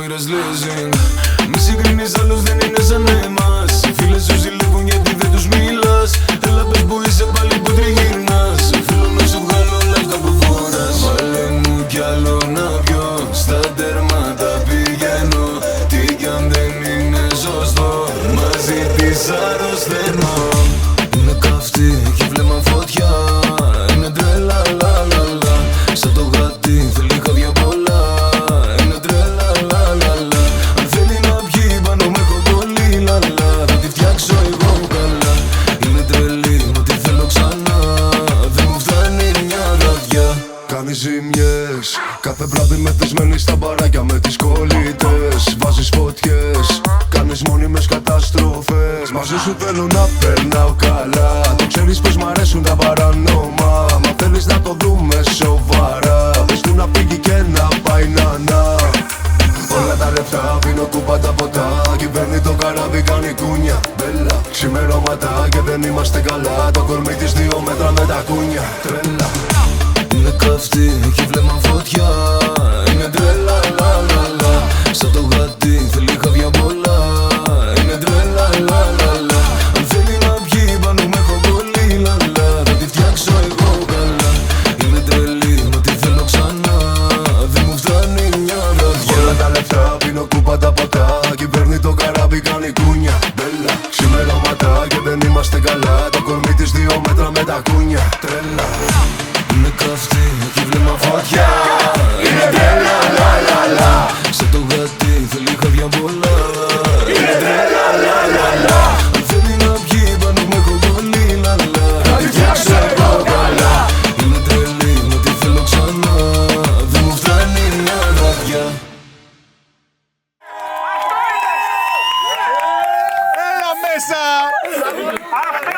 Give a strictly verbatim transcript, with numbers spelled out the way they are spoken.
πήρες leasing. Μη συγκρίνεις άλλους, δεν είναι σαν εμάς. Οι φίλες σου ζηλεύουν γιατί δεν τους μιλάς. Έλα πες που είσαι πάλι που τριγυρνάς. Θέλω να σου βγάλω όλα αυτά που φοράς. Βάλε μου κι άλλο να πιω. Στα τέρματα πηγαίνω. Τι κι αν δεν είναι σωστό, μαζί της αρρωσταίνω. Είναι καυτή, έχει βλέμμα φωτιά. Είναι τρέλα, λα, λα, λα. Σαν το γατί, θέλει χάδια πολλά. Είναι τρέλα, λα, λα, λα. Αν θέλει να πιει πάνω με έχω πολύ, λα, λα. Θα τη φτιάξω εγώ καλά. Είναι τρελή, μα τη θέλω ξανά. Δεν μου φτάνει μια βραδιά. Κάνει ζημιές, κάθε βράδυ μεθυσμένη στα μπαράκια με τις κολλητές. Βάζεις φωτιές, κάνεις μόνιμες καταστροφές. Μαζί σου θέλω να περνάω καλά. Το ξέρεις πως μ' αρέσουν τα παράνομα. Μα θέλεις να το δούμε σοβαρά. Πες του να φύγει και να πάει να-να. Όλα τα λεφτά πίνω κουπά τα ποτά. Κυβέρνει το καράβι, κάνει κούνια. Μπέλα, ξημερώματα και δεν είμαστε καλά. Το κορμί της δύο μέτρα με τα κούνια. Τρέλα. Είναι καυτή, έχει βλέμμα φωτιά. Είναι τρέλα, λα, λα, λα. Σαν το γατί, θέλει χάδια πολλά. Είναι τρέλα, λα, λα, λα. Αν θέλει να πιει πάνω με έχω πολύ, λα, λα. Θα τη φτιάξω εγώ καλά. Είναι τρελή, μα τη θέλω ξανά. Δεν μου φτάνει μια βραδιά. Όλα τα λεφτά πίνω κούπα τα ποτά. Κυβέρνει το καράβι, κάνει κούνια. Μπέλα, ξημερώματα και δεν είμαστε καλά. Το κορμί της δύο μέτρα με τα κούνια. Τρέλα. Είναι καυτή, έχει βλέμμα φωτιά. Είναι τρέλα, λα, λα, λα. Σαν το γατί, θέλει χάδια πολλά. Είναι τρέλα, λα, λα, λα. Αν θέλει να πιει πάνω με έχω πολύ, λα, λα. Θα τη φτιάξω εγώ καλά. Είναι τρελή, μα τη θέλω ξανά. Δεν μου φτάνει μια βραδιά. Έλα μέσα!